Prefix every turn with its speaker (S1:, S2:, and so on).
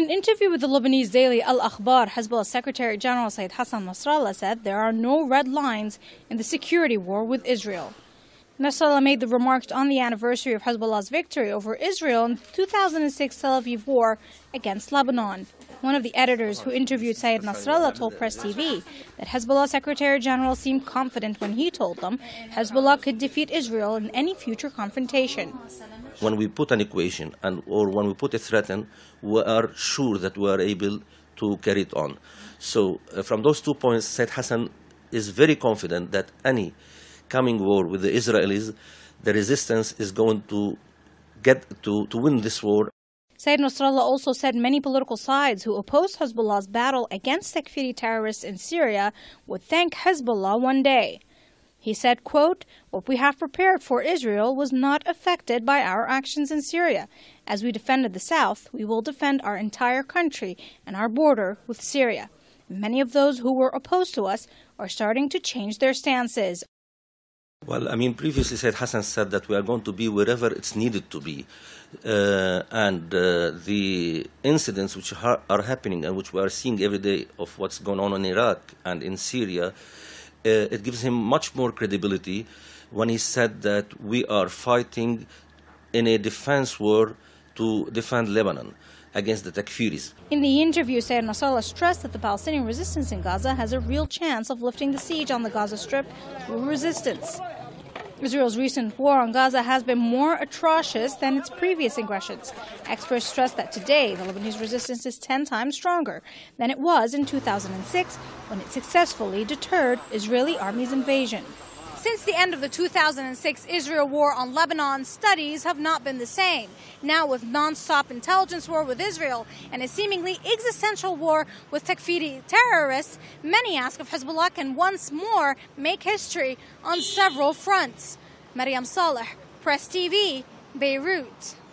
S1: an interview with the Lebanese daily Al Akhbar, Hezbollah Secretary General Said Hassan Nasrallah said there are no red lines in the security war with Israel. Nasrallah made the remarks on the anniversary of Hezbollah's victory over Israel in the 2006 Tel Aviv war against Lebanon. One of the editors who interviewed Said Nasrallah told Press TV that Hezbollah Secretary General seemed confident when he told them Hezbollah could defeat Israel in any future confrontation.
S2: When we put an equation or when we put a threat in, we are sure that we are able to carry it on. So from those 2 points, Said Hassan is very confident that any coming war with the Israelis, the resistance is going to get to win this war.
S1: Said Nasrallah also said many political sides who opposed Hezbollah's battle against Takfiri terrorists in Syria would thank Hezbollah one day. He said, quote, "What we have prepared for Israel was not affected by our actions in Syria. As we defended the south, we will defend our entire country and our border with Syria. Many of those who were opposed to us are starting to change their stances."
S2: Well, previously Said Hassan said that we are going to be wherever it's needed to be. The incidents which are happening and which we are seeing every day of what's going on in Iraq and in Syria, it gives him much more credibility when he said that we are fighting in a defense war to defend Lebanon against the Takfiris.
S1: In the interview, Said Nasrallah stressed that the Palestinian resistance in Gaza has a real chance of lifting the siege on the Gaza Strip through resistance. Israel's recent war on Gaza has been more atrocious than its previous aggressions. Experts stress that today the Lebanese resistance is 10 times stronger than it was in 2006 when it successfully deterred Israeli army's invasion. Since the end of the 2006 Israel war on Lebanon, studies have not been the same. Now with non-stop intelligence war with Israel and a seemingly existential war with Takfiri terrorists, many ask if Hezbollah can once more make history on several fronts. Maryam Saleh, Press TV, Beirut.